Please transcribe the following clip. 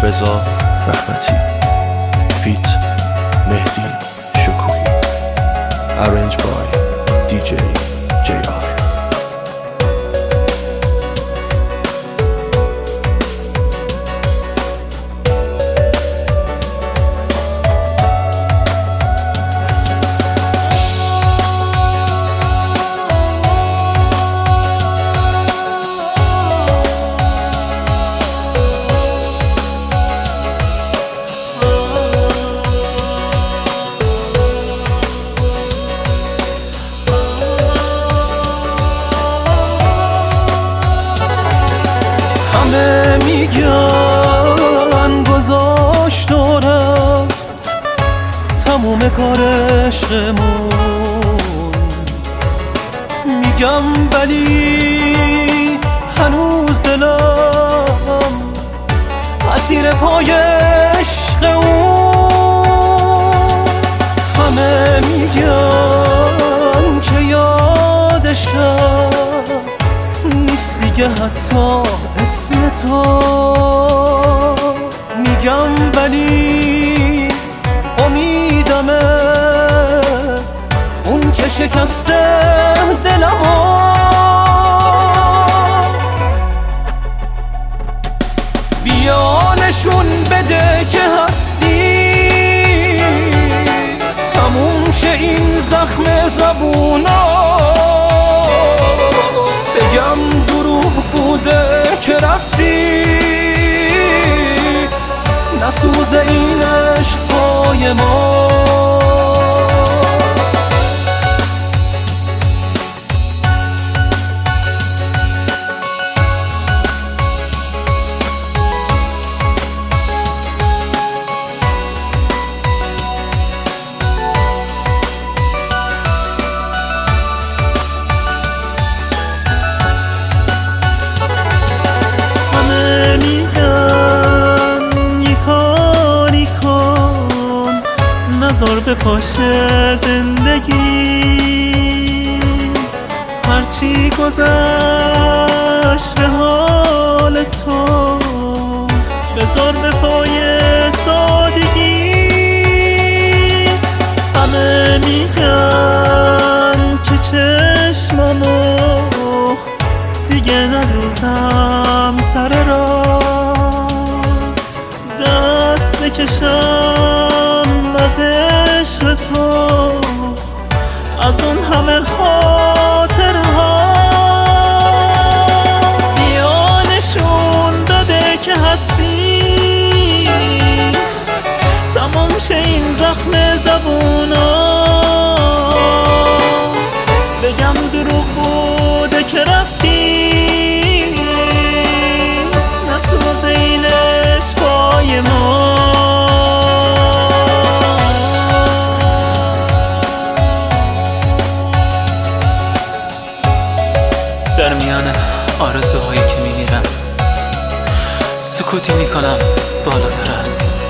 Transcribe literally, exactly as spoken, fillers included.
رضا رحمتی، فیت مهدی شکوهی، ارنج بای دی جی جی آر. همه میگن گذاشت و رفت تموم کار عشقمون، میگم ولی هنوز دلم اسیر پای عشق اون. همه میگن که یادشم نیست دیگه حتی اسم تو، میگم ولی امیدمه اون که شکسته دلمو. بیا نشون بده که هستی، تموم شه این زخم زبونا. بگم دروغ بوده که رفتی، نسوزه این عشق پای ما. نزار به پاشه زندگیت، هرچی گذشت به حال تو بذار به پای سادگیت. همه میگن که چشممو دیگه ندوزم سر رات، دست بکشم از عشق تو از اون همه خاطر ها. بیا نشون بده که هستی، تمام شه این زخم زبونا. بگم دروغ بوده که رفتی، نسوزه این عشق پای ما. در میان آرزوهایی که میگیرم سکوتی میکنم بالاتر است.